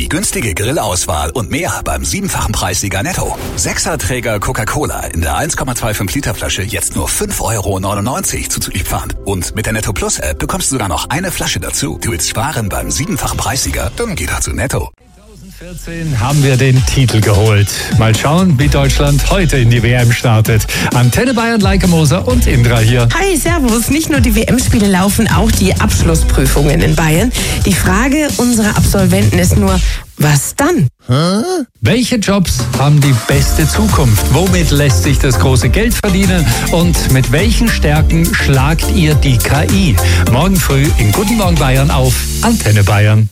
Die günstige Grillauswahl und mehr beim 7-fachen Preissieger Netto. 6er-Träger Coca-Cola in der 1,25 Liter Flasche jetzt nur 5,99 € zuzüglich Pfand. Und mit der Netto Plus App bekommst du sogar noch eine Flasche dazu. Du willst sparen beim 7-fachen Preissieger? Dann geh doch zu Netto. 2014 haben wir den Titel geholt. Mal schauen, wie Deutschland heute in die WM startet. Antenne Bayern, Leike Moser und Indra hier. Hi, servus. Nicht nur die WM-Spiele laufen, auch die Abschlussprüfungen in Bayern. Die Frage unserer Absolventen ist nur, was dann? Welche Jobs haben die beste Zukunft? Womit lässt sich das große Geld verdienen? Und mit welchen Stärken schlagt ihr die KI? Morgen früh in Guten Morgen Bayern auf Antenne Bayern.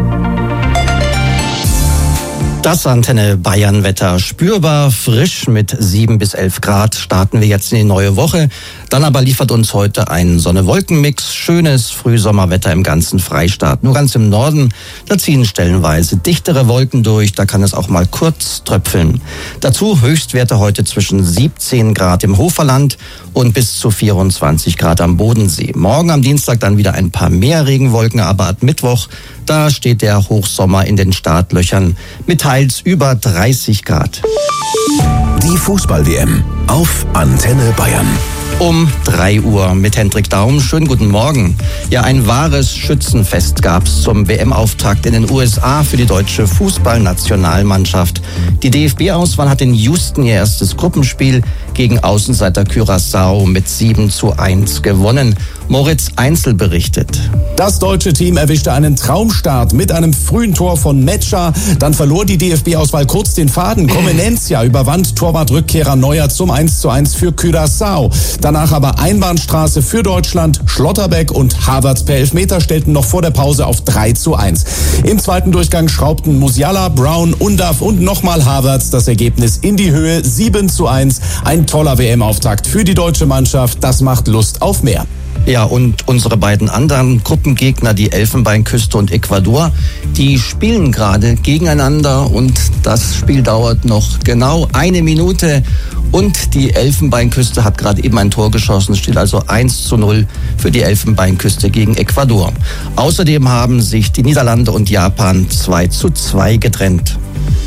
Das Antenne Bayern Wetter spürbar frisch mit 7 bis 11 Grad starten wir jetzt in die neue Woche. Dann aber liefert uns heute ein Sonne-Wolken-Mix. Schönes Frühsommerwetter im ganzen Freistaat. Nur ganz im Norden, da ziehen stellenweise dichtere Wolken durch. Da kann es auch mal kurz tröpfeln. Dazu Höchstwerte heute zwischen 17 Grad im Hoferland und bis zu 24 Grad am Bodensee. Morgen am Dienstag dann wieder ein paar mehr Regenwolken, aber ab Mittwoch, da steht der Hochsommer in den Startlöchern mit teils über 30 Grad. Die Fußball-WM auf Antenne Bayern. Um 3 Uhr mit Hendrik Daum. Schönen guten Morgen. Ja, ein wahres Schützenfest gab's zum WM-Auftakt in den USA für die deutsche Fußballnationalmannschaft. Die DFB-Auswahl hat in Houston ihr erstes Gruppenspiel gegen Außenseiter Curaçao mit 7:1 gewonnen. Moritz Einzel berichtet. Das deutsche Team erwischte einen Traumstart mit einem frühen Tor von Metscher. Dann verlor die DFB-Auswahl kurz den Faden. Comenencia überwand Torwartrückkehrer Neuer zum 1:1 für Curaçao. Danach aber Einbahnstraße für Deutschland. Schlotterbeck und Havertz per Elfmeter stellten noch vor der Pause auf 3:1. Im zweiten Durchgang schraubten Musiala, Brown, Undav und nochmal Havertz das Ergebnis in die Höhe. 7:1. Ein toller WM-Auftakt für die deutsche Mannschaft. Das macht Lust auf mehr. Ja, und unsere beiden anderen Gruppengegner, die Elfenbeinküste und Ecuador, die spielen gerade gegeneinander und das Spiel dauert noch genau 1 Minute. Und die Elfenbeinküste hat gerade eben ein Tor geschossen. Es steht also 1:0 für die Elfenbeinküste gegen Ecuador. Außerdem haben sich die Niederlande und Japan 2:2 getrennt.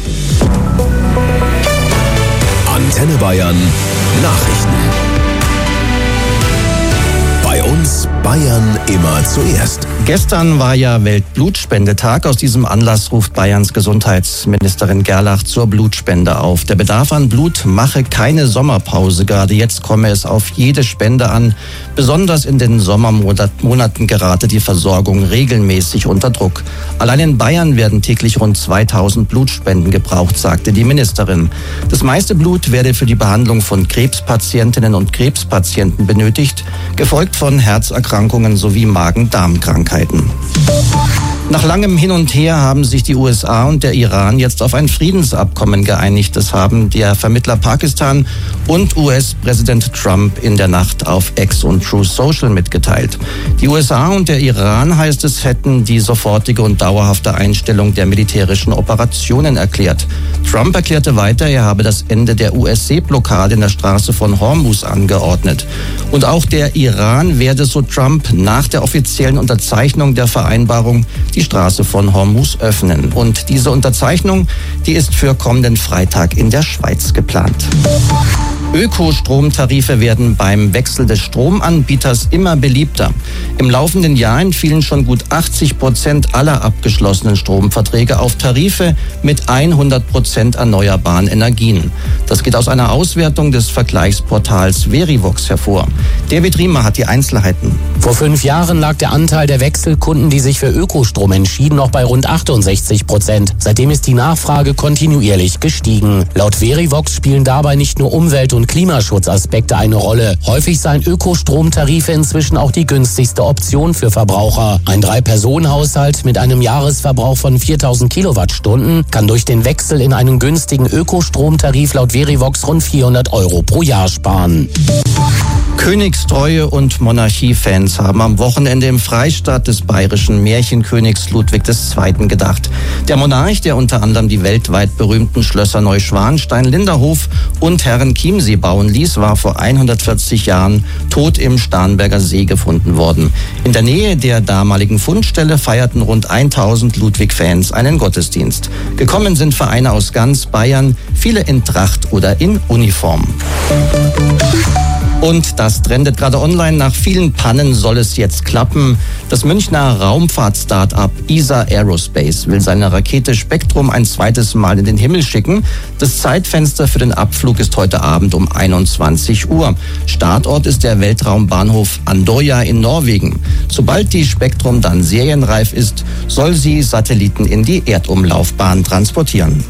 Antenne Bayern Nachrichten. Bei uns Bayern immer zuerst. Gestern war ja Weltblutspendetag. Aus diesem Anlass ruft Bayerns Gesundheitsministerin Gerlach zur Blutspende auf. Der Bedarf an Blut mache keine Sommerpause. Gerade jetzt komme es auf jede Spende an. Besonders in den Sommermonaten gerate die Versorgung regelmäßig unter Druck. Allein in Bayern werden täglich rund 2000 Blutspenden gebraucht, sagte die Ministerin. Das meiste Blut werde für die Behandlung von Krebspatientinnen und Krebspatienten benötigt, gefolgt von Herzerkrankungen sowie Magen-Darm-Krankheiten. Nach langem Hin und Her haben sich die USA und der Iran jetzt auf ein Friedensabkommen geeinigt. Das haben der Vermittler Pakistan und US-Präsident Trump in der Nacht auf X und Truth Social mitgeteilt. Die USA und der Iran, heißt es, hätten die sofortige und dauerhafte Einstellung der militärischen Operationen erklärt. Trump erklärte weiter, er habe das Ende der US-Seeblockade in der Straße von Hormuz angeordnet. Und auch der Iran werde, so Trump, nach der offiziellen Unterzeichnung der Vereinbarung die Straße von Hormuz öffnen. Und diese Unterzeichnung, die ist für kommenden Freitag in der Schweiz geplant. Ökostromtarife werden beim Wechsel des Stromanbieters immer beliebter. Im laufenden Jahr entfielen schon gut 80% aller abgeschlossenen Stromverträge auf Tarife mit 100% erneuerbaren Energien. Das geht aus einer Auswertung des Vergleichsportals Verivox hervor. David Riemer hat die Einzelheiten. Vor 5 Jahren lag der Anteil der Wechselkunden, die sich für Ökostrom entschieden, noch bei rund 68%. Seitdem ist die Nachfrage kontinuierlich gestiegen. Laut Verivox spielen dabei nicht nur Umwelt- und Klimaschutzaspekte eine Rolle. Häufig seien Ökostromtarife inzwischen auch die günstigste Option für Verbraucher. Ein 3-Personen-Haushalt mit einem Jahresverbrauch von 4000 Kilowattstunden kann durch den Wechsel in einen günstigen Ökostromtarif laut Verivox rund 400 € pro Jahr sparen. Königstreue und Monarchiefans haben am Wochenende im Freistaat des bayerischen Märchenkönigs Ludwig II. Gedacht. Der Monarch, der unter anderem die weltweit berühmten Schlösser Neuschwanstein, Linderhof und Herrenchiemsee bauen ließ, war vor 140 Jahren tot im Starnberger See gefunden worden. In der Nähe der damaligen Fundstelle feierten rund 1000 Ludwig-Fans einen Gottesdienst. Gekommen sind Vereine aus ganz Bayern, viele in Tracht oder in Uniform. Und das trendet gerade online. Nach vielen Pannen soll es jetzt klappen. Das Münchner Raumfahrt-Start-up ESA Aerospace will seine Rakete Spektrum ein zweites Mal in den Himmel schicken. Das Zeitfenster für den Abflug ist heute Abend um 21 Uhr. Startort ist der Weltraumbahnhof Andøya in Norwegen. Sobald die Spektrum dann serienreif ist, soll sie Satelliten in die Erdumlaufbahn transportieren.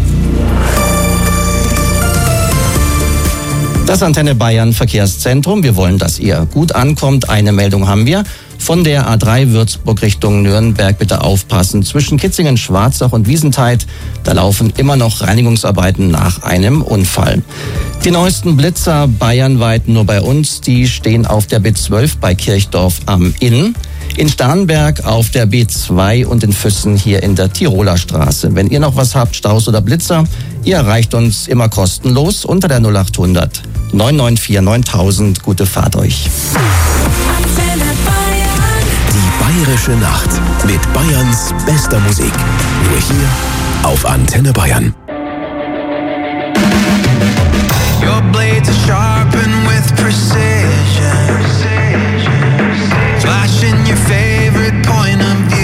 Das Antenne Bayern Verkehrszentrum. Wir wollen, dass ihr gut ankommt. Eine Meldung haben wir. Von der A3 Würzburg Richtung Nürnberg bitte aufpassen. Zwischen Kitzingen, Schwarzach und Wiesentheid, da laufen immer noch Reinigungsarbeiten nach einem Unfall. Die neuesten Blitzer bayernweit nur bei uns, die stehen auf der B12 bei Kirchdorf am Inn, in Starnberg auf der B2 und in Füssen hier in der Tiroler Straße. Wenn ihr noch was habt, Staus oder Blitzer, ihr erreicht uns immer kostenlos unter der 0800 994 9000. Gute Fahrt euch. Die Bayerische Nacht mit Bayerns bester Musik. Nur hier auf Antenne Bayern. Your blades are sharpened with precision. Flashing your favorite point of view.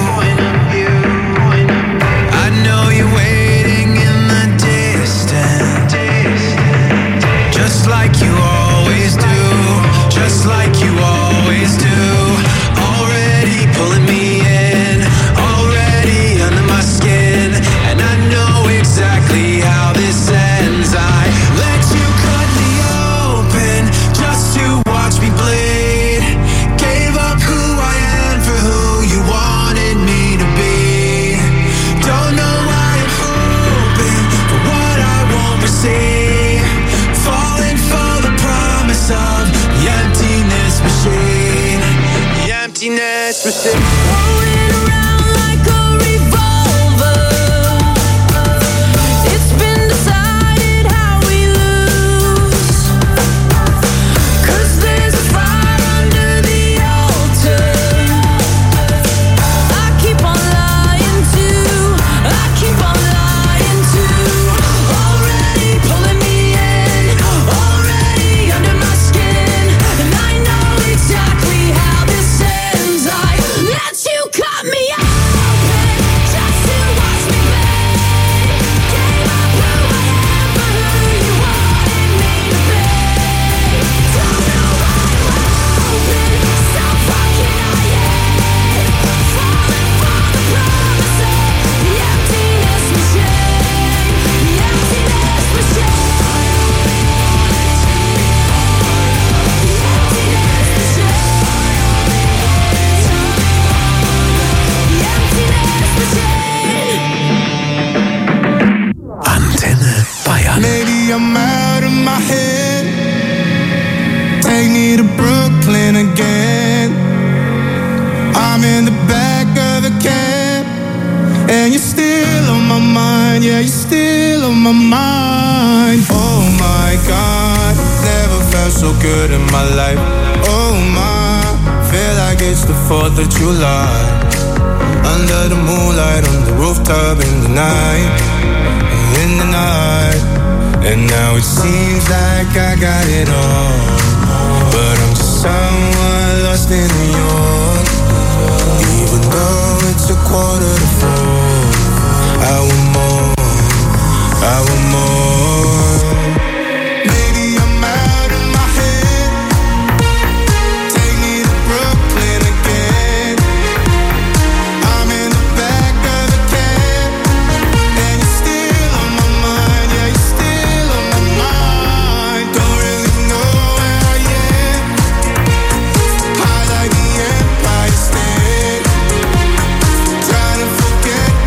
I know you're waiting in the distance, just like you always do, just like you always do. Already pulling me in, already under my skin, and I know exactly how this ends. I let you cut me open just to watch me bleed. Gave up who I am for who you wanted me to be. Don't know why I'm hoping for what I won't receive. Falling for the promise of the emptiness machine. The emptiness machine. Rolling around like a revolver. It's been decided how we lose. 'Cause there's a fire under the altar. I keep on lying to, I keep on lying to. Already pulling me in, already under my skin, and I know exactly how this ends. I let you cut me open just to watch me bleed. Gave up who I am for who you wanted me to be. Don't know why I'm hoping, so fucking I am. Falling for the promise of the emptiness machine. The emptiness machine. Antenne Bayern. Maybe I'm out of my head. Take me to Brooklyn again. I'm in the back of a cab, and you're still on my mind. Yeah, you're still on my mind. Oh my God, never felt so good in my life. Oh my, feel like it's the 4th of July. Under the moonlight, on the rooftop in the night. In the night, and now it seems like I got it all, but I'm just someone lost in New York. Even though it's 3:45, I want more, I want more. Maybe I'm out of my head. Take me to Brooklyn again. I'm in the back of a cab, and you're still on my mind. Yeah, you're still on my mind. Don't really know where I am. High like the Empire State. Trying to forget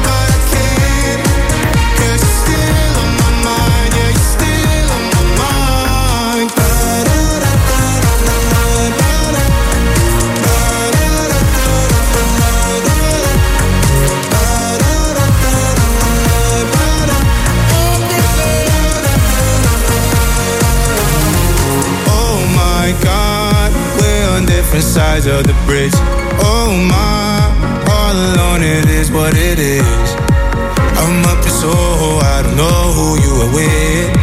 sides of the bridge. Oh my, all alone, it is what it is. I'm up in Soho, I don't know who you are with,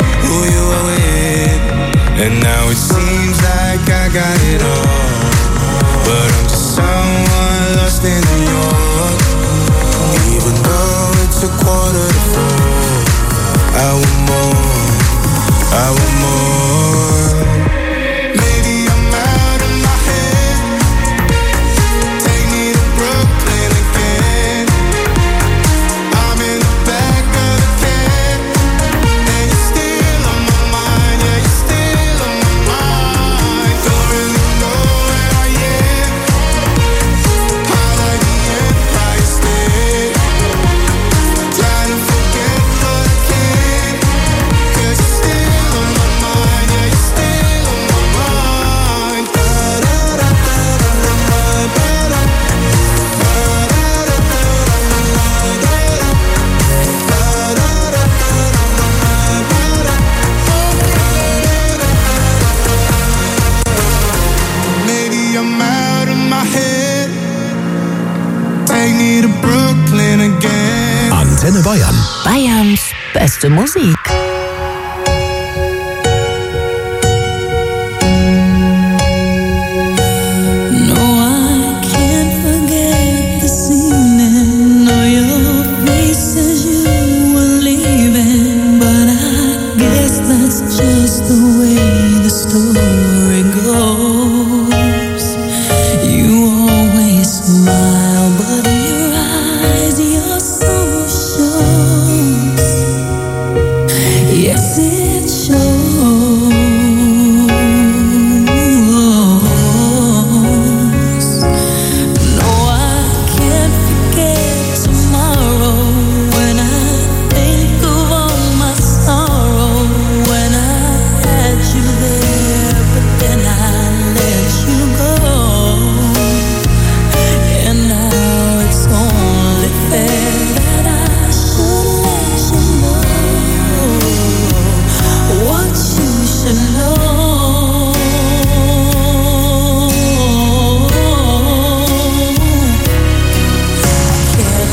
and now it seems like I got it all, but I'm just someone lost in New York. Even though it's 3:45, I want more, I want more. Maybe I'm out of my head. Take me to Brooklyn again. I'm in the back of the cab, and you're still on my mind. Yeah, you're still on my mind. Don't really know where I am. How like the Empire State. Trying to forget but I can't. 'Cause you're still on my mind. Yeah, you're still on my mind. Maybe I'm out of my head. Take me to Brooklyn again. Antenne Bayern. Bayerns beste Musik. No, I can't forget this evening or your face as you were leaving, but I guess that's just the way the story goes. You always smile, but in your eyes your soul shows. Yes, it shows. No, I can't forget tomorrow when I think of all my sorrow. When I had you there, but then I let you go. And now it's only fair that I should let you know what you should know. Can't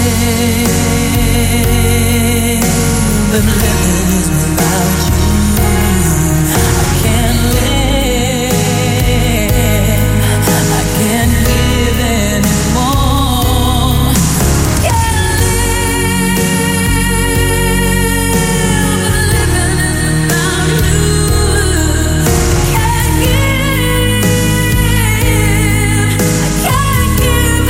live and living is without you. I can't live, I can't give anymore. Can't live and living is without you. Can't give, I can't give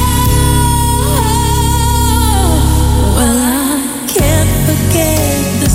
anymore. Well, I can't forget the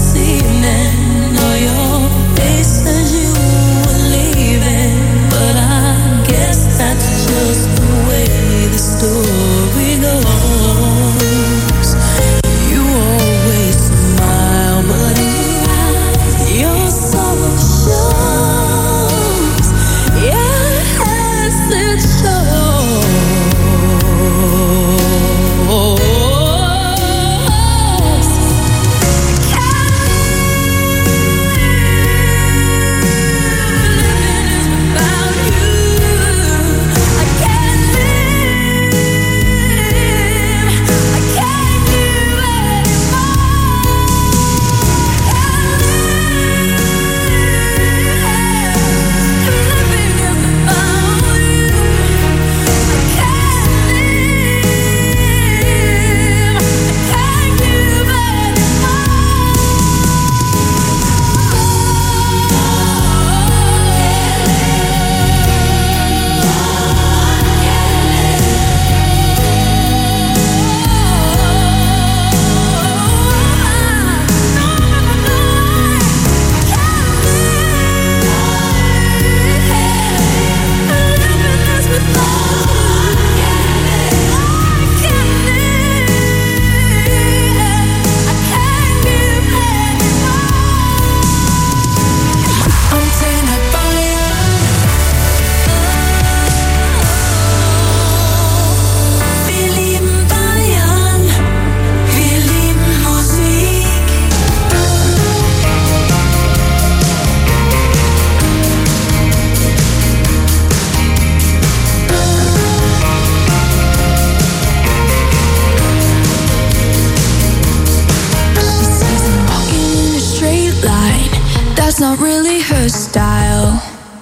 that's not really her style.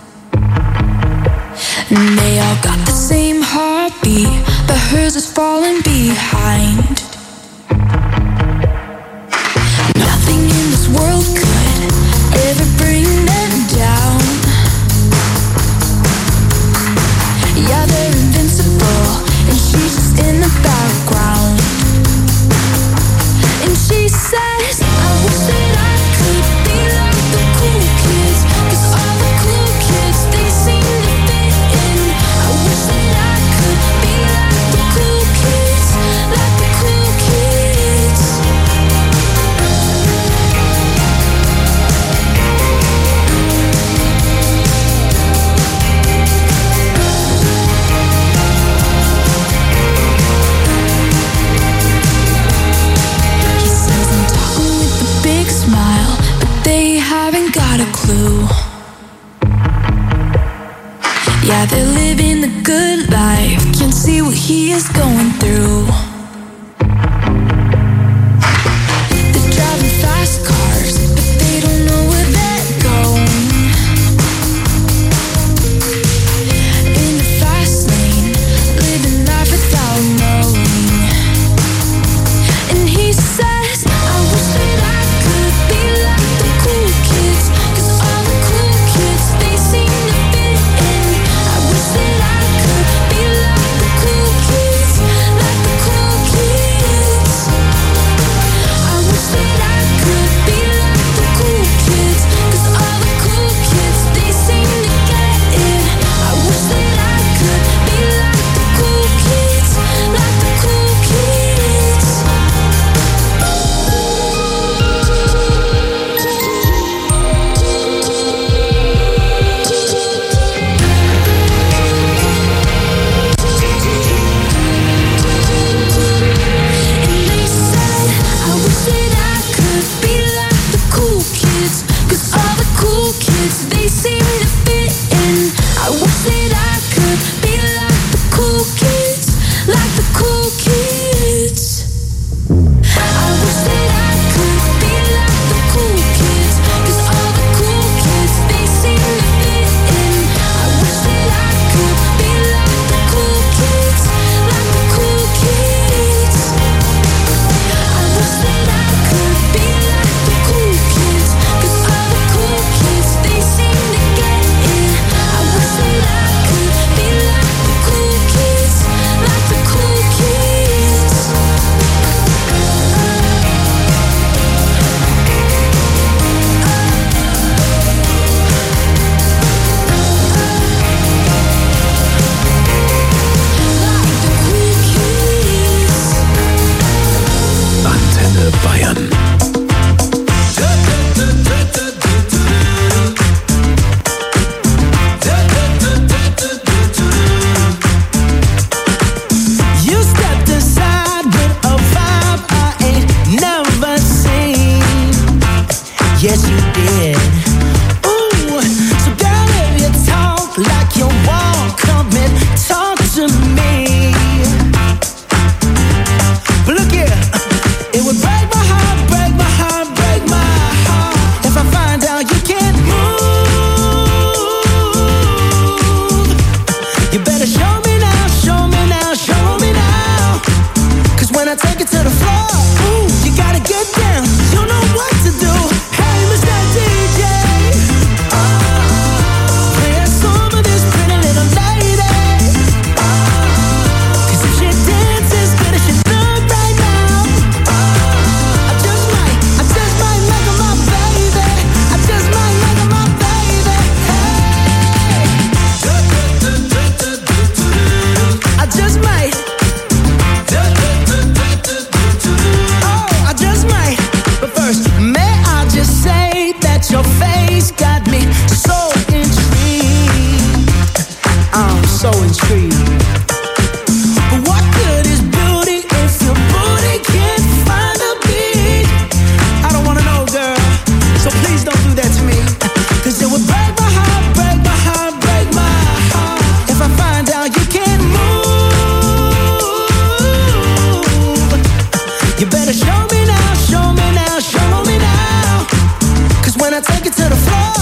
And they all got the same heartbeat, but hers is falling behind. Nothing in this world could ever bring them down. Yeah, they're invincible, and she's just in the background. And she says, I wish that I could be like the cool kids, 'cause all the cool kids, they seem to fit in. I wish that I could be like the cool kids, like the cool kids. He says I'm talking with a big smile, but they haven't got a clue. Yeah, they're living the good life, can't see what he is going through. They're driving fast cars, but they don't know where they're going. In the fast lane, living life without knowing. And he says, I wish that I could be like the cool kids, 'cause all the cool kids, they seem to fit in. I wish that I could be like the cool kids, like the cool kids. I wish that I could be like the cool kids, 'cause all the cool kids, they seem to get it. I wish that I could be like the cool kids, like the cool kids. And they said, I wish that I could be like the cool kids, 'cause all the cool kids, they seem to fit in. I wish that I could be like the cool kids, like the cool kids. I wish that I could be like the cool kids, 'cause all the cool kids, they seem to fit in. I wish that I could be like the cool kids, like the cool kids. I wish that I could be like the cool kids, 'cause all the cool kids, they seem to get it. I wish that I could be like the cool kids, like the cool kids. Antenne Bayern. You stepped aside with a vibe I ain't never seen. Yes, you did. Ooh, so girl, if you talk like you walk, come and talk to me. But look here, it would break my heart, break my heart, break my heart if I find out you can't move. You better show me now, show me now, show me now. 'Cause when I take it to the floor, ooh, you gotta get down. You know what to do. Hey, Mr. DJ, play a song of this pretty little lady. 'Cause if she dances good as she look right now, I just might make her my baby. I just might make her my baby. Hey, I just might. Oh, I just might. But first, may I just say that your face got me so intrigued. I'm so intrigued. But what good is beauty if your booty can't find a beat? I don't wanna know, girl, so please don't do that to me. 'Cause it would break my heart, break my heart, break my heart if I find out you can't move. You better show me now, show me now, show me now. 'Cause when I take it to the floor,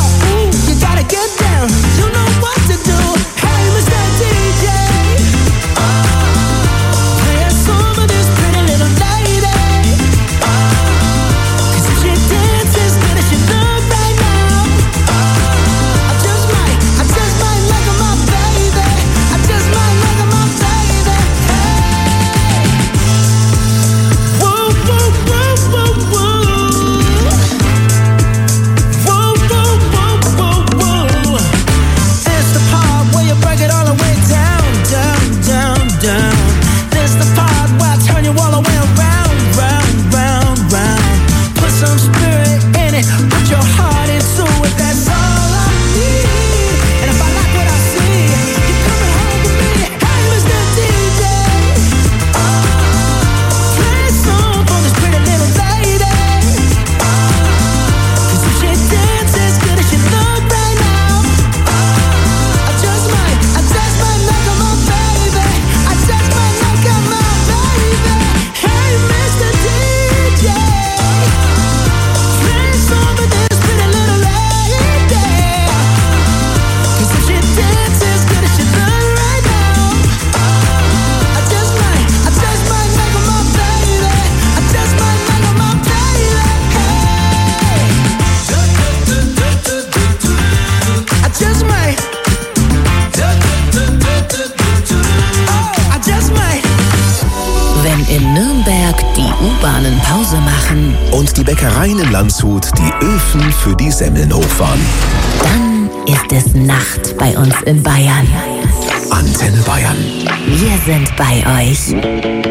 die U-Bahnen Pause machen. Und die Bäckereien in Landshut die Öfen für die Semmeln hochfahren. Dann ist es Nacht bei uns in Bayern. Antenne Bayern. Wir sind bei euch.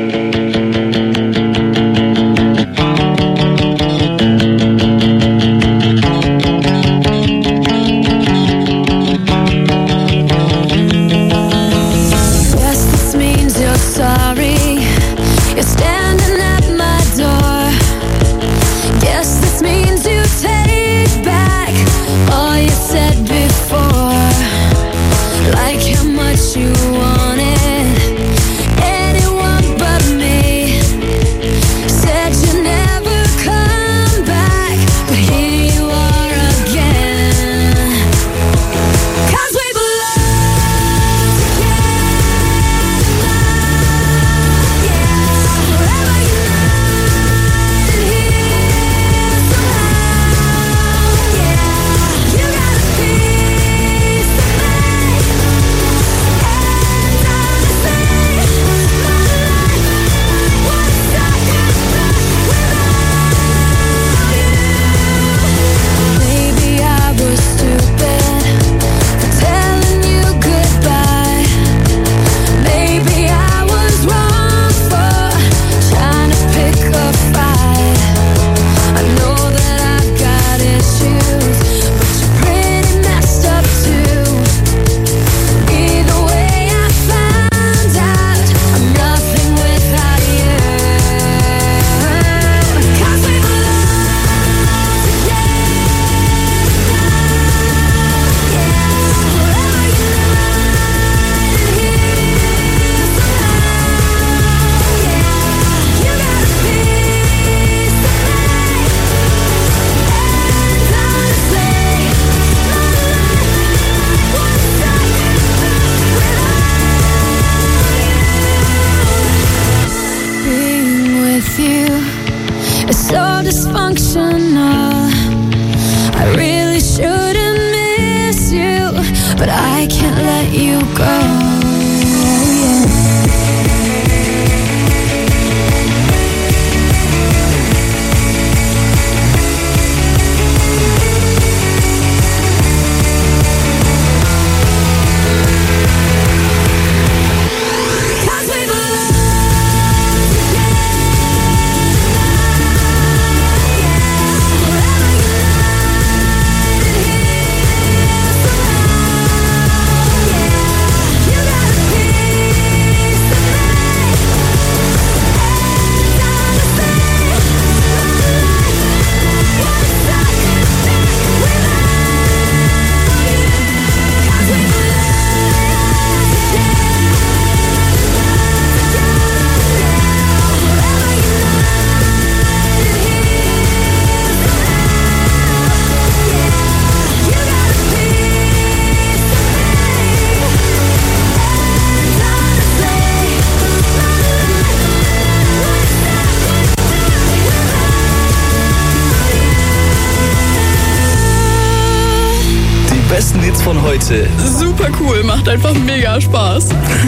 Von heute. Super cool, macht einfach mega Spaß.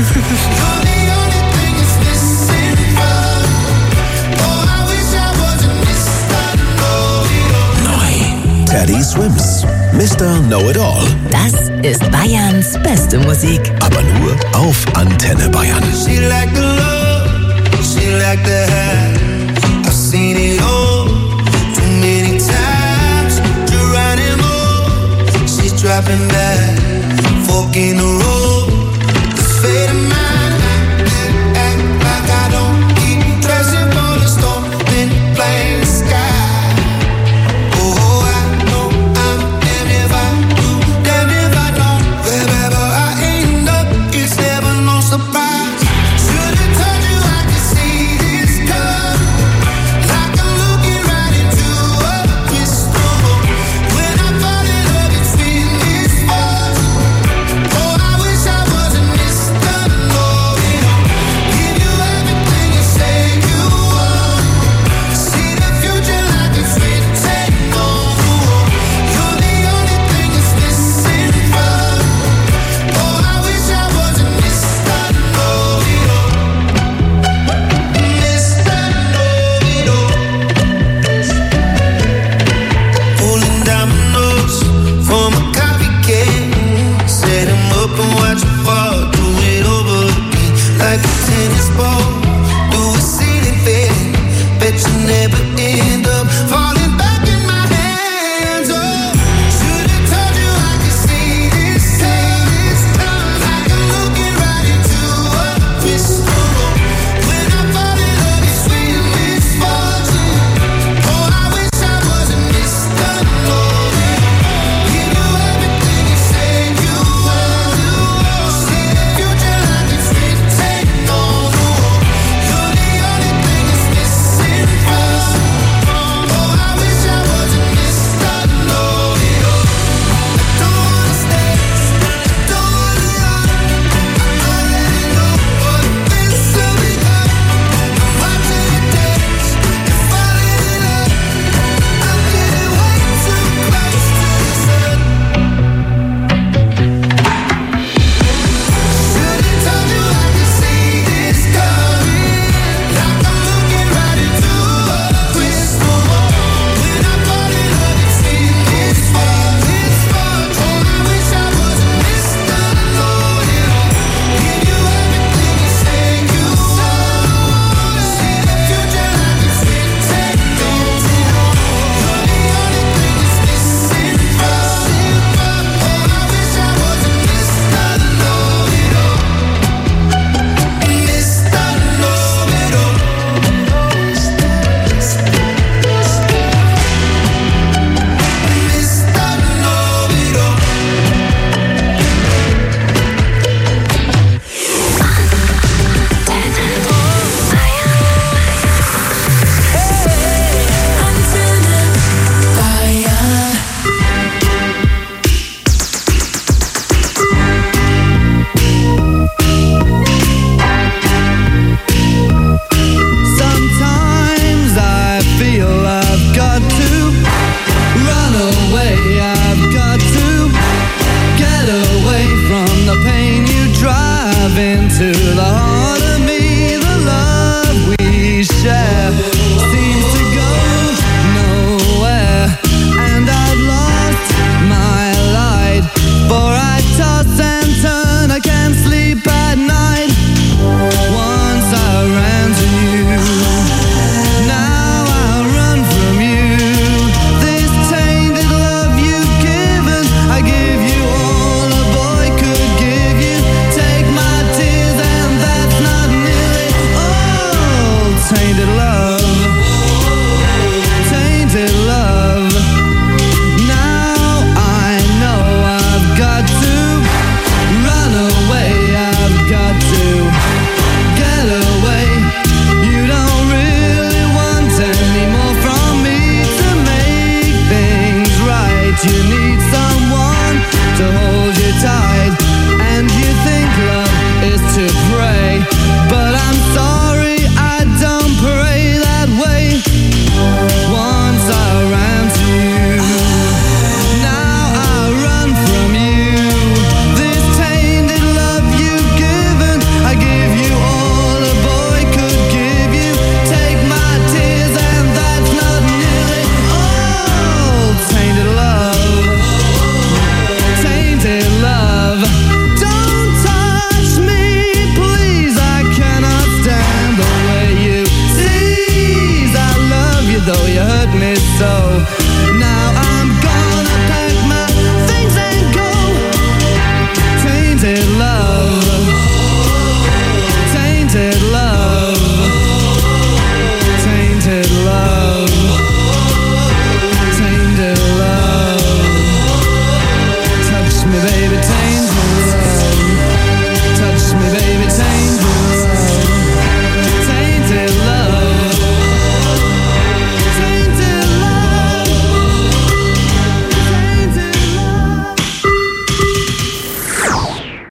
Neu. Teddy Swims. Mr. Know-It-All. Das ist Bayerns beste Musik. Aber nur auf Antenne Bayern. She like the love, she like the hat. I've seen it all too many times. Geronimo, she's dropping back. Fork in the road, it's fate of mine. Act like I don't keep dressing for the storm, then play the sky. Oh, I know I'm damn if I do, damn if I don't. Wherever I end up, it's never no surprise. Should've told you I could see this coming.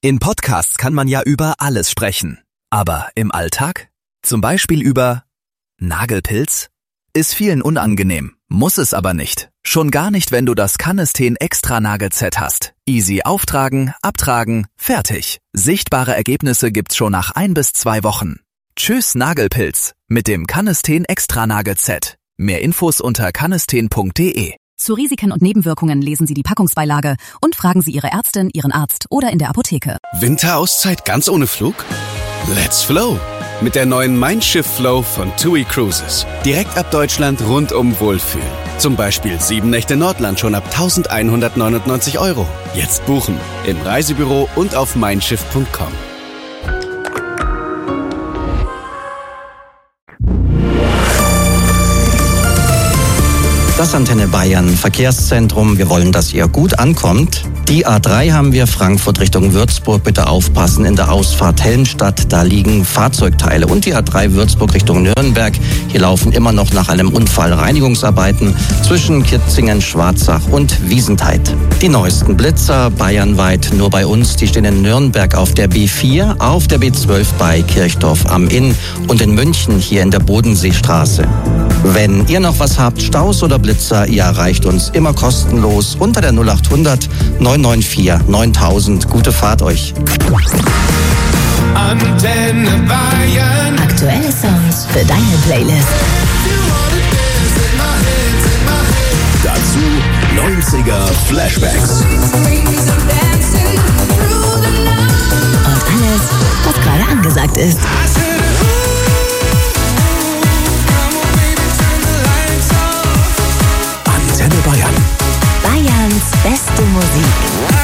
In Podcasts kann man ja über alles sprechen. Aber im Alltag? Zum Beispiel über Nagelpilz? Ist vielen unangenehm, muss es aber nicht. Schon gar nicht, wenn du das Canesten Extra Nagelset hast. Easy auftragen, abtragen, fertig. Sichtbare Ergebnisse gibt's schon nach 1 bis 2 Wochen. Tschüss Nagelpilz mit dem Canesten Extra Nagelset. Mehr Infos unter canesten.de. Zu Risiken und Nebenwirkungen lesen Sie die Packungsbeilage und fragen Sie Ihre Ärztin, Ihren Arzt oder in der Apotheke. Winterauszeit ganz ohne Flug? Let's flow! Mit der neuen Mein Schiff Flow von TUI Cruises. Direkt ab Deutschland rundum wohlfühlen. Zum Beispiel 7 Nächte Nordland schon ab 1.199 €. Jetzt buchen im Reisebüro und auf meinschiff.com. Das Antenne Bayern Verkehrszentrum. Wir wollen, dass ihr gut ankommt. Die A3 haben wir, Frankfurt Richtung Würzburg. Bitte aufpassen, in der Ausfahrt Helmstadt, da liegen Fahrzeugteile. Und die A3 Würzburg Richtung Nürnberg. Hier laufen immer noch nach einem Unfall Reinigungsarbeiten zwischen Kitzingen, Schwarzach und Wiesentheit. Die neuesten Blitzer bayernweit nur bei uns. Die stehen in Nürnberg auf der B4, auf der B12 bei Kirchdorf am Inn und in München hier in der Bodenseestraße. Wenn ihr noch was habt, Staus oder Blitzer, ihr erreicht uns immer kostenlos unter der 0800 994 9000. Gute Fahrt euch. Antenne Bayern. Aktuelle Songs für deine Playlist. Dazu 90er Flashbacks. Und alles, was gerade angesagt ist. Antenne Bayern. Bayerns beste Musik.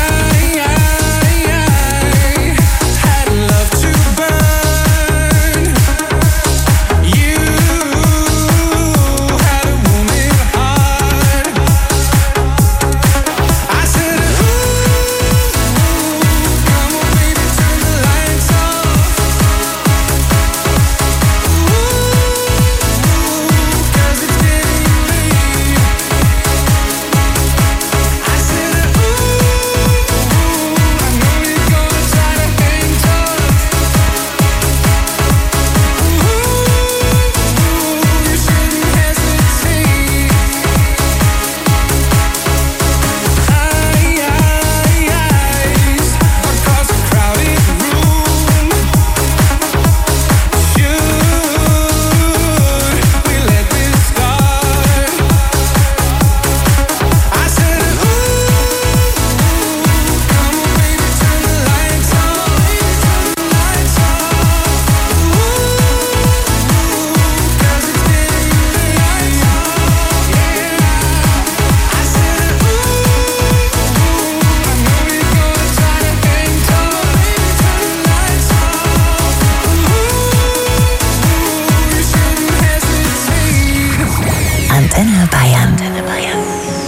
Antenne Bayern. Antenne Bayern.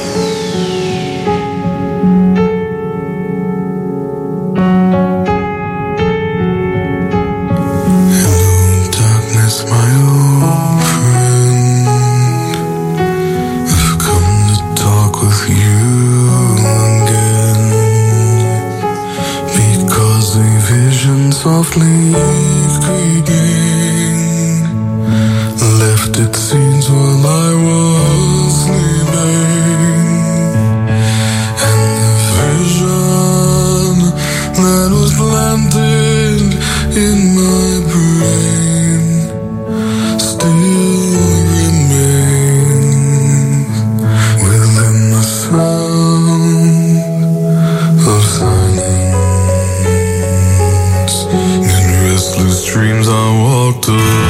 Softly creaking, left its scenes while I was sleeping, and the vision that was planted in my brain still remains within the sound of silence. Dreams I walked away.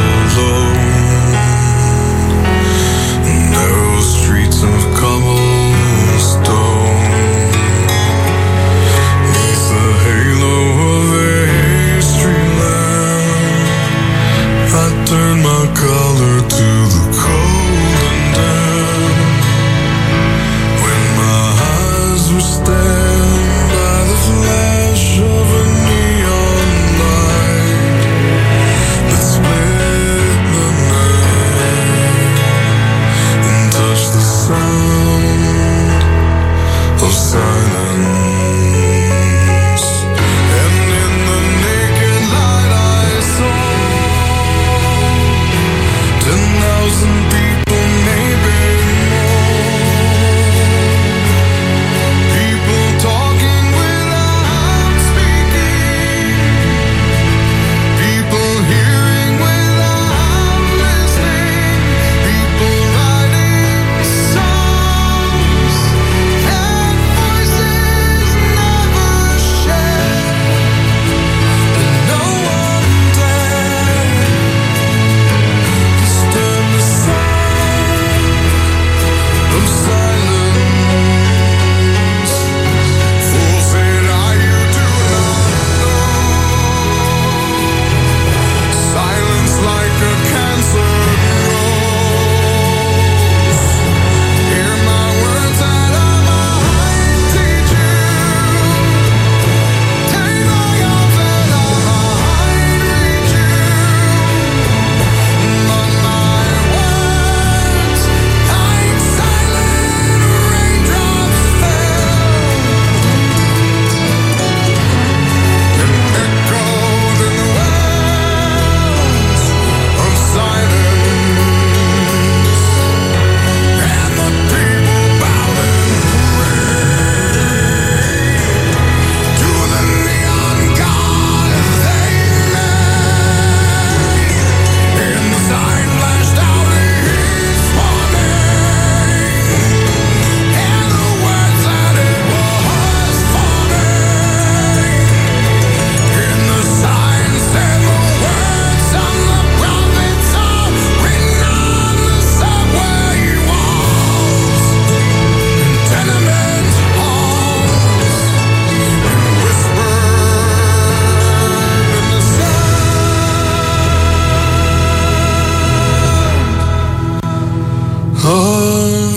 of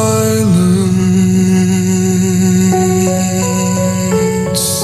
silence.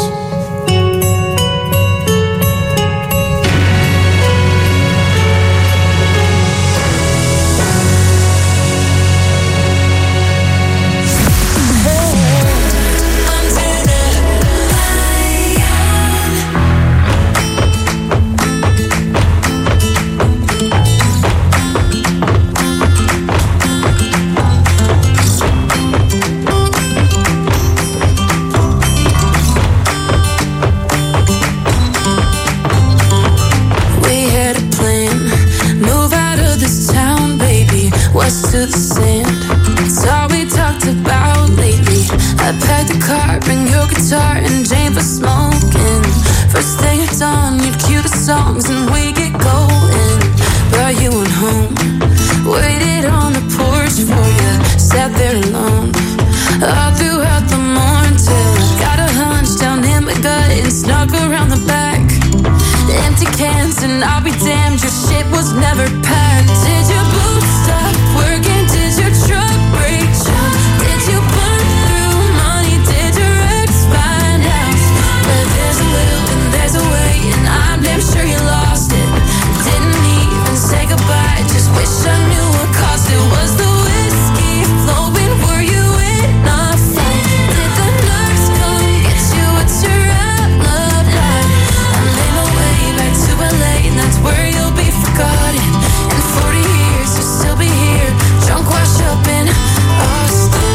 To the sand, it's all we talked about lately. I packed the car, bring your guitar and Jane for smoking. First thing at dawn, you'd cue the songs and we get going. Brought you on home, waited on the porch for you, sat there alone all throughout the morning till I got a hunch down in my gut and snuck around the back. Empty cans and I'll be damned, your shit was never packed. Did your boots stop working? Did your truck break down? Did you burn through money? Did your ex find out? But there's a will and there's a way, and I'm damn sure you lost it. Didn't even say goodbye, just wish I knew what cost it. Was the whiskey flowing? Were you in a fight? Did the nurse come get you? What's your outlook like? I made my way back to LA, and that's where you'll be forgotten. In 40 years you'll still be here, drunk, washed up in Austin.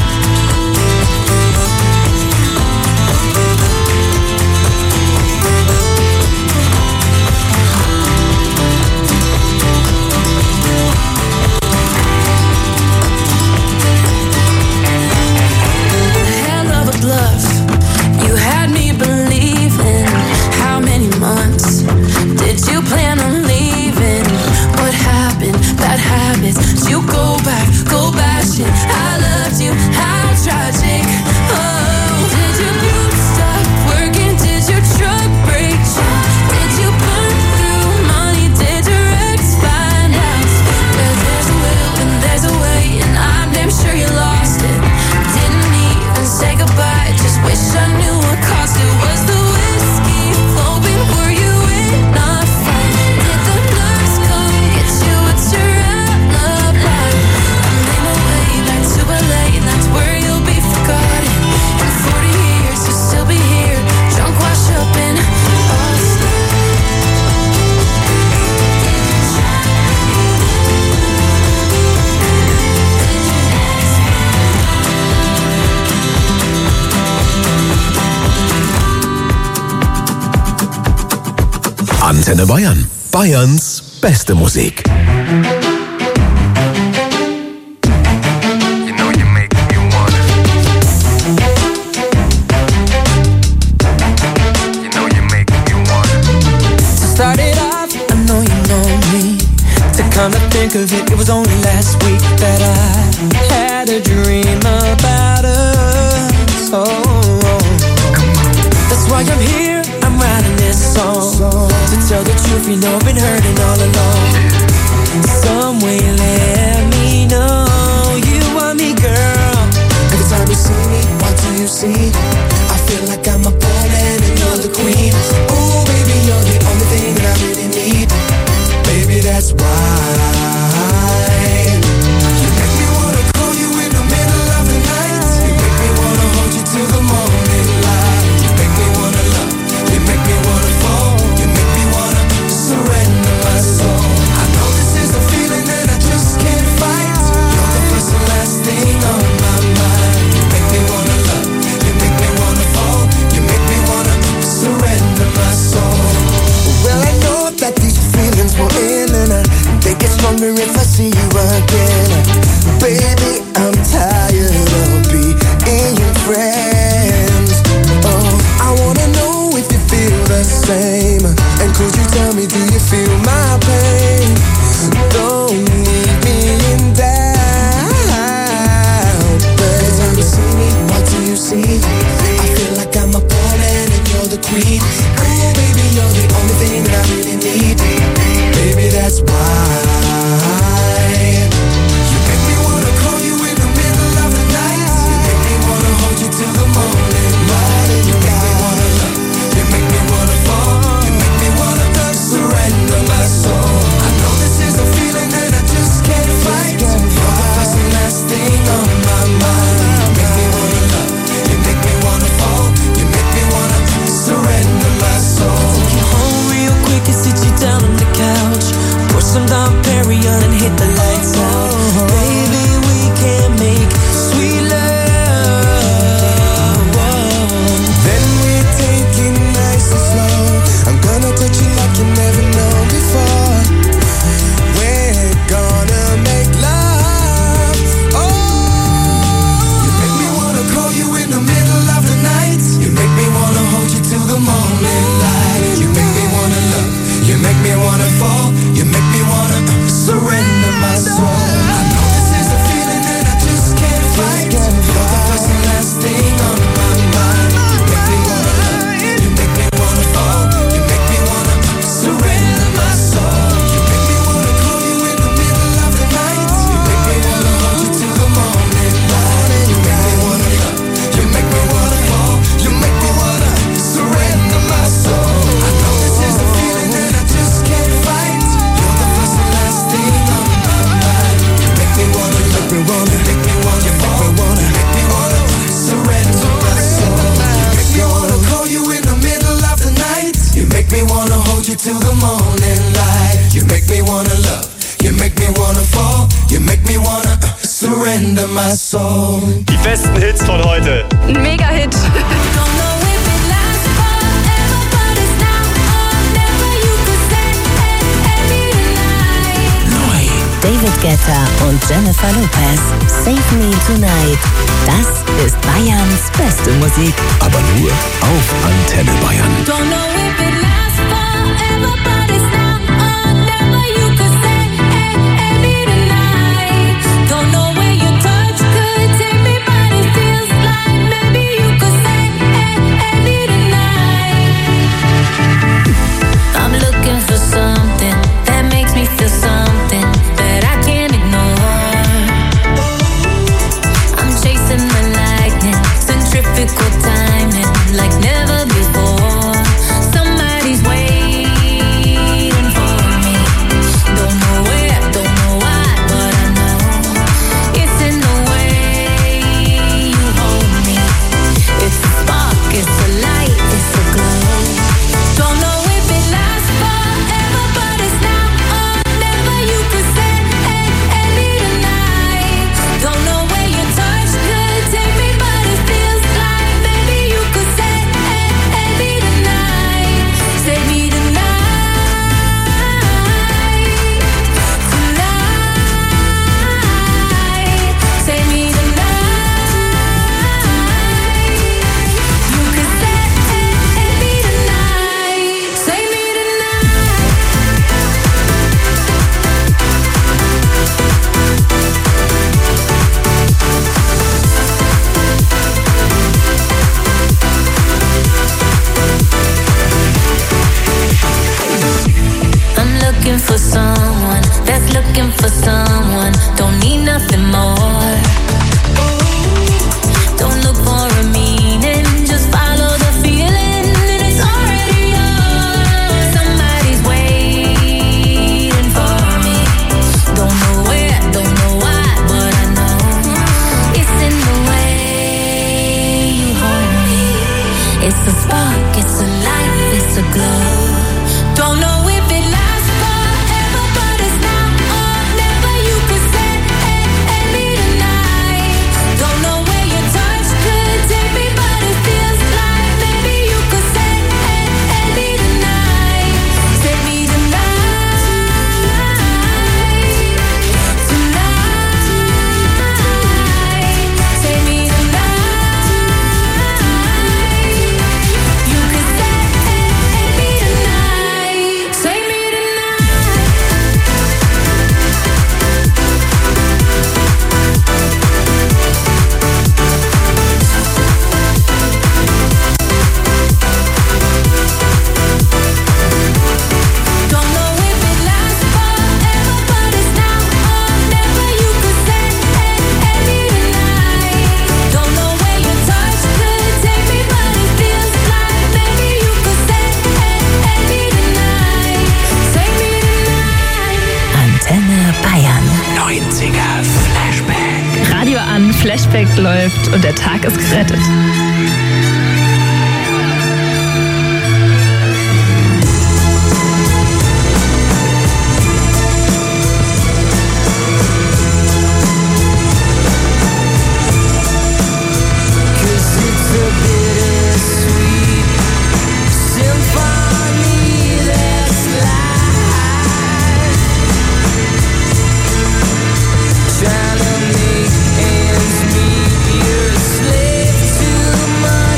Hell of a bluff, you had me believing. How many months did you plan on leaving? What happened? Bad habits. Did you go back shit? I loved you, how tragic. Oh, did your boots stop working? Did your truck break down? Did you burn through money? Did your ex find out? But there's a will and there's a way, and I'm damn sure you lost it. Didn't even say goodbye, just wish I knew what cost it. Was the whiskey flowing? Were you in a fight? Did the nurse come get you? What's your outlook like? I made my way back to LA, and that's where you'll be forgotten. In 40 years you'll still be here, drunk, washed up in Austin. Antenne Bayern. Bayerns beste Musik. Started off, I know you know me. To come to think of it, it was only last week that I had a dream about us. Oh, that's why I'm here, I'm writing this song. To tell the truth, you know I've been hurting all along. Some way let me know you want me, girl. Every time you see me, what do you see? I feel like I'm a pawn and you're the queen. Oh baby, you're the only thing that I really need. Baby, that's why you make me wanna call you in the middle of the night. You make me wanna hold you till the morning light. You make me wanna love, you make me wanna fall. You make me wanna surrender my soul. end of my soul. Die besten Hits von heute. Ein Mega-Hit. David Guetta und Jennifer Lopez. Save Me Tonight. Das ist Bayerns beste Musik. Aber nur auf Antenne Bayern. Don't know if it lasts forever, but it's now or never. You could say me tonight. Don't know where your touch could take me, but it feels like maybe you could say me tonight. I'm looking for something that makes me feel something that I can't ignore. I'm chasing the lightning, centrifugal timing like never before. Somebody's waiting for me. Don't know where, don't know why, but I know it's in the way you hold me. It's a spark, it's a light, it's a glow. Don't know if it lasts forever, but it's now or never. You could say me tonight. Don't know where your touch could take me, but it feels like maybe you could say me tonight. Say me tonight. Tonight. Say me tonight. You could say me tonight. Say me I'm looking for someone that's looking for someone. Don't need nothing more. Don't look for a meaning, just follow the feeling, and it's already yours. Somebody's waiting for me. Don't know where, don't know why, but I know it's in the way you hold me. It's a spark, it's a light, it's a glow. Don't know if it lasts forever, but it's now or never. You could say me tonight. Don't know where your touch could take me, but it feels like maybe you could say me tonight. Say me tonight. Tonight. Say me tonight. You could say me tonight. Say me Don't know if it lasts forever, but it's now or never. You could say me tonight. Don't know where your touch could take me, but it feels like maybe you could say me tonight. Say me tonight. Antenne Bayern. 90er Flashback. Radio an, Flashback läuft und der Tag ist gerettet. Trying to make ends meet, you're a slave to my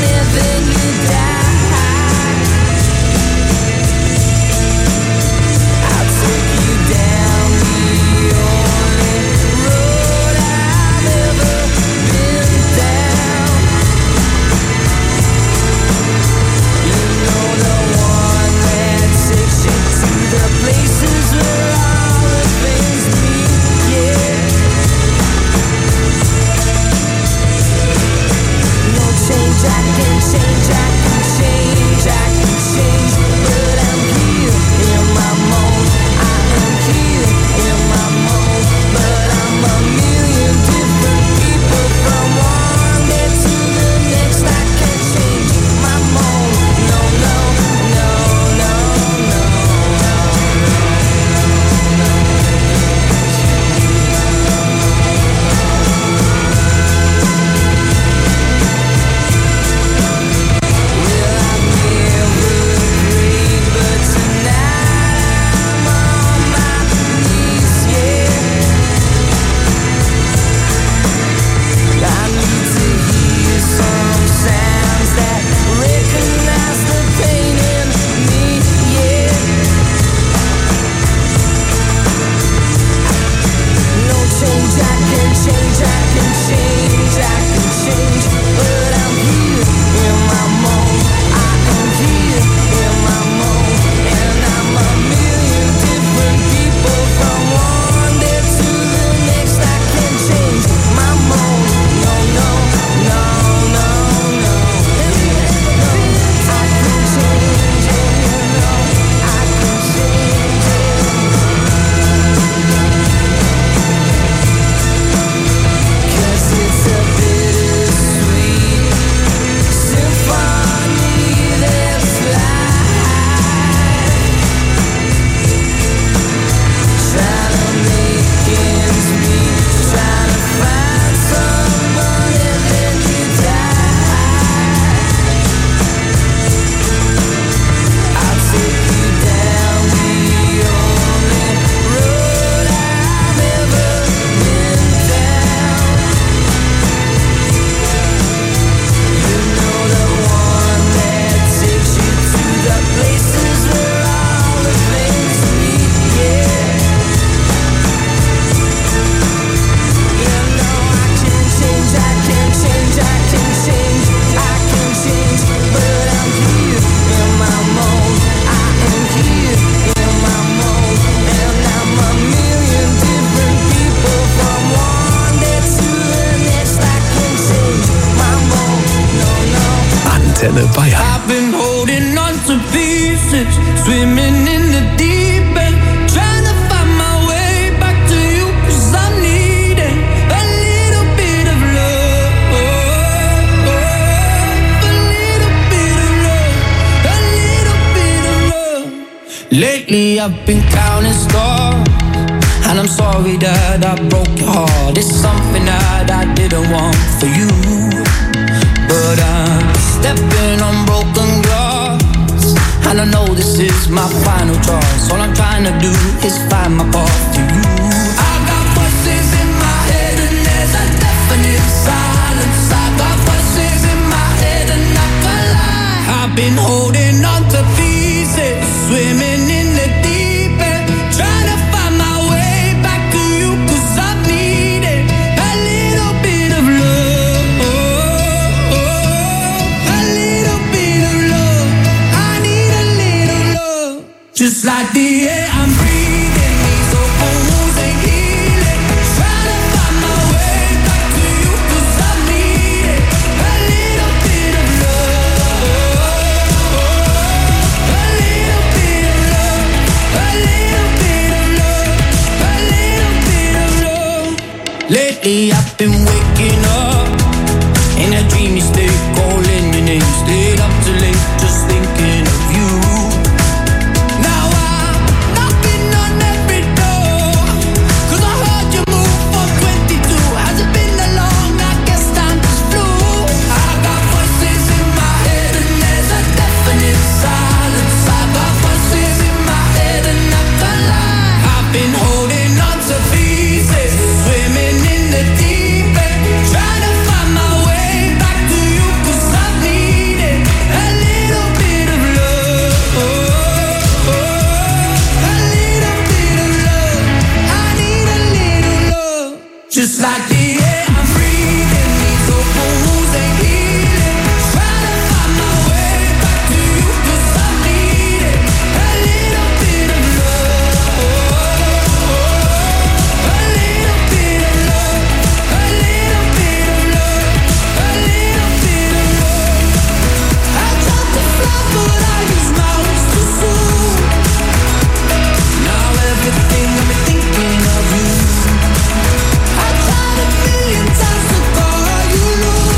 Antenne Bayern. I've been holding on to pieces, swimming in the deep end, trying to find my way back to you, 'cause I'm needing a little bit of love, a little bit of love, a little bit of love. Lately I've been counting stars, and I'm sorry that I broke your heart. It's something that I didn't want for you, but I'm stepping on broken glass, and I know this is my final choice. All I'm trying to do is find my path to you. I got voices in my head and there's a definite silence. I got voices in my head and I can't lie. I've been holding on to pieces, swimming in the deep end, trying to find my way back to you, 'cause I'm needing a little bit of love, a little bit of love. I need a little love, just like the air I'm breathing. These open wounds ain't healing, trying to find my way back to you, 'cause I'm needing a little bit of love, a little bit of love, a little bit of love, a little bit of love. Lately I've been waking up in a dreamy state, calling your name, stayed up too late, just thinking of you. Now I'm knocking on every door, 'cause I heard you move from 22. Has it been that long? I guess time just flew. I got voices in my head and there's a definite silence. I got voices in my head and I can't lie. I've been holding on to pieces, swimming in the deep end, trying to find my way back to you, 'cause I needed a little bit of love, a little bit of love. I need a little love, just like the air I'm breathing. These open wounds ain't healing, trying to find my way back to you, 'cause I needed a little bit of love, a little bit of love, a little bit of love, a little bit of love. I tried to fly but I used my wings too soon. Now everything got me thinking of you. I tried a million times to call you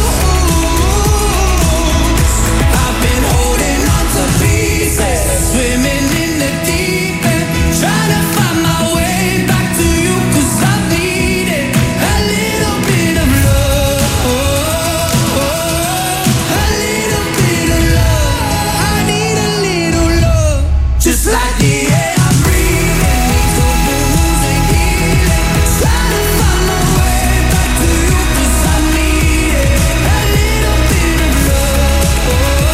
loose. I've been holding on to pieces, swimming in the deep end, trying to find my way back to you, 'cause I needed a little bit of love, a little bit of love. I need a little love, just like the air I'm breathing. These open wounds ain't healing, trying to find my way back to you, 'cause I needed a little bit of love, a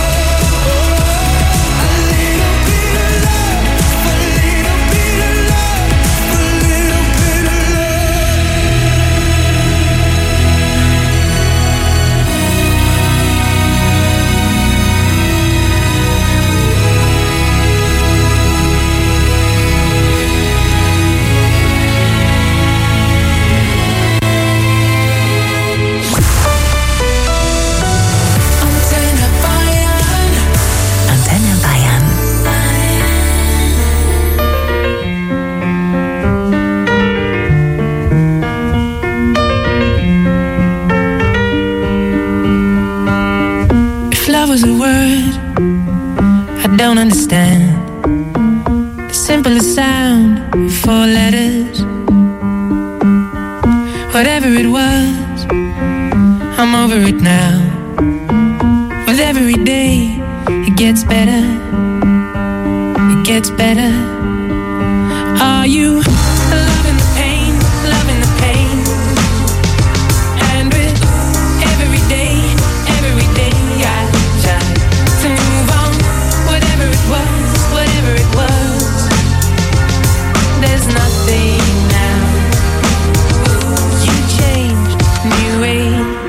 little bit of love, a little bit of love, a little bit of Antenne Bayern. Antenne Bayern. If love was a word I don't understand, the simplest sound, 4 letters. Whatever it was, I'm over it now. With every day, it gets better. It gets better. Are you loving the pain, loving the pain? And with every day I try to move on. Whatever it was, there's nothing now. You changed, new age.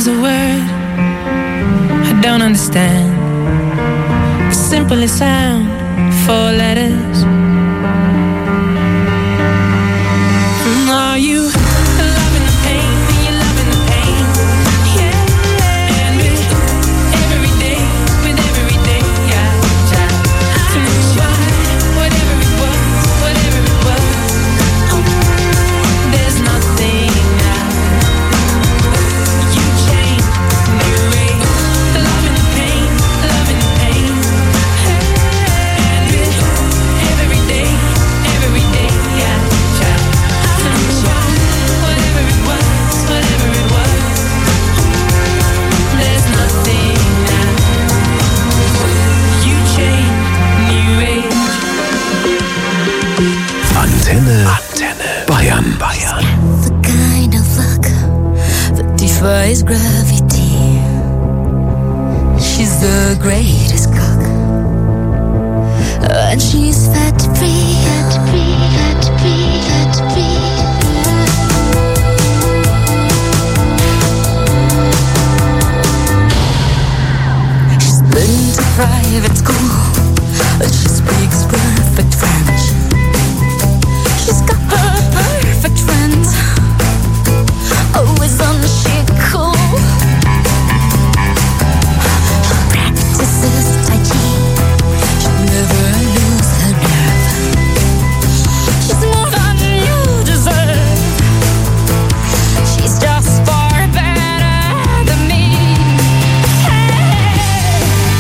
was a word I don't understand. The simplest sound, 4 letters. Are you loving the pain? Are you loving the pain? Yeah. And with every day, I try to move on. Whatever it was, oh, there's nothing now. You change, new way. Loving the pain, loving the pain. And with every day, I try to move on. Whatever it was, there's nothing now. You change, new age. Antenne Bayern. The kind of luck that defies gravity. She's the greatest cook, and she's fat free. She's been to private school, and she speaks perfect French.